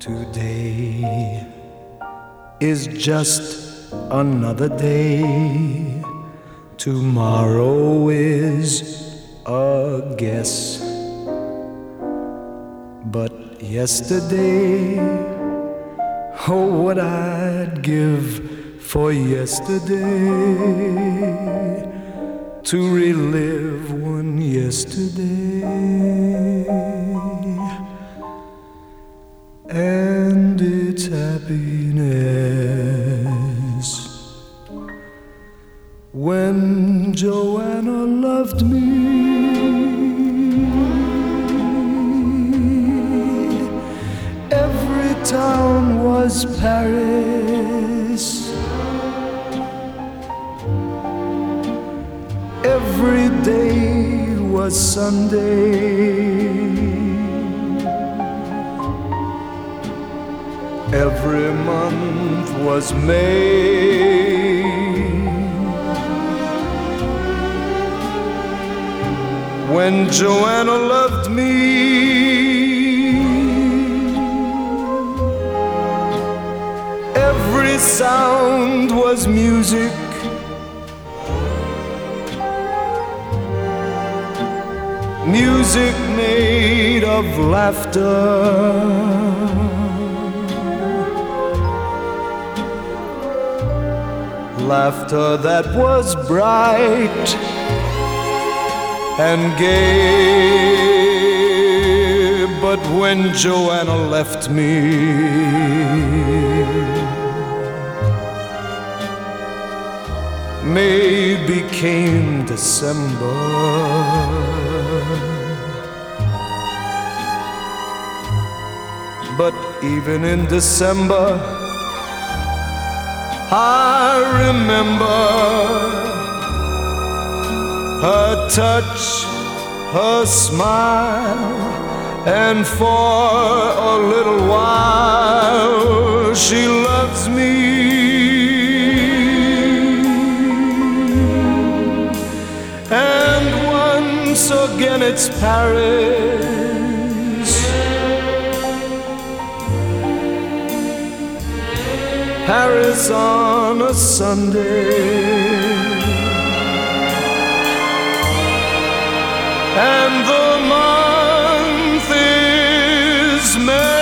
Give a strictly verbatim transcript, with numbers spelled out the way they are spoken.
Today is just another day. Tomorrow is a guess. But yesterday, oh, what I'd give for yesterday, to relive one yesterday. And its happiness. When Joanna loved me, every town was Paris, every day was Sunday, every month was May. When Joanna loved me, every sound was music, music made of laughter, laughter that was bright and gay. But when Joanna left me, May became December, but even in December I remember her touch, her smile, and for a little while she loves me. And once again it's Paris, Paris on a Sunday, and the month is May.